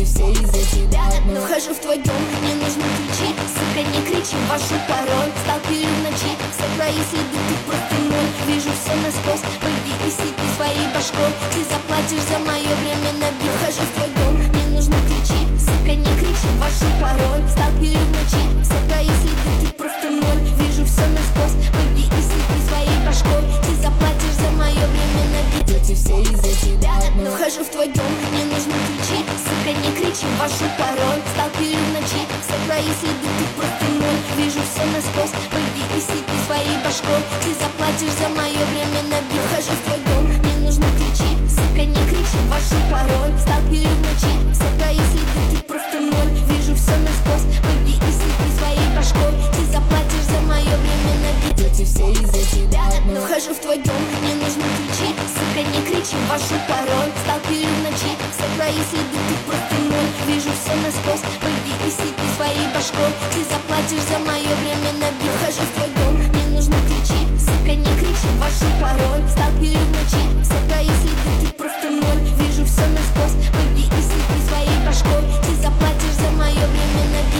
Эти все из-за тебя. Но вхожу в твой дом, мне нужны ключи. Сука, не кричи, вашу пароль. Сталкиваю в ночи, все твои следы, ты просто ноль. Вижу все насквозь, пойди и сыпи своей башкой. Ты заплатишь за мое время на бит. Вхожу в твой дом, мне нужны ключи. Сука, не кричи, вашу пароль. Сталкиваю в ночи, все твои следы, ты просто ноль. Вижу все насквозь, пойди и сыпи своей башкой. Ты заплатишь за мое время на бит. Эти все из-за тебя. Но вхожу в твой дом, мне нужны ключи. Сука, не кричи, вашу пароль. Сталкиваю в ночи, все твои следы, ты просто ноль. Вижу все насквозь, пойди и сыпи своей башкой. Ты заплатишь за мое время на бит. Вхожу в твой дом, мне нужны ключи. Сука, не кричи, вашу пароль. Сталкиваю в ночи, все твои следы, ты просто ноль. Вижу все насквозь, пойди и сыпи своей башкой. Ты заплатишь за мое время на бит. Эти все из-за тебя. Но вхожу в твой дом, мне нужны ключи. Сука, не кричи, вашу пароль. Сталкиваю в ночи, все твои следы, ты просто ноль. Вижу все насквозь, пойди и сыпи своей башкой. Ты заплатишь за мое время на бит. Вхожу в твой дом, мне нужны ключи. Сука, не кричи, вашу пароль. Сталкиваю в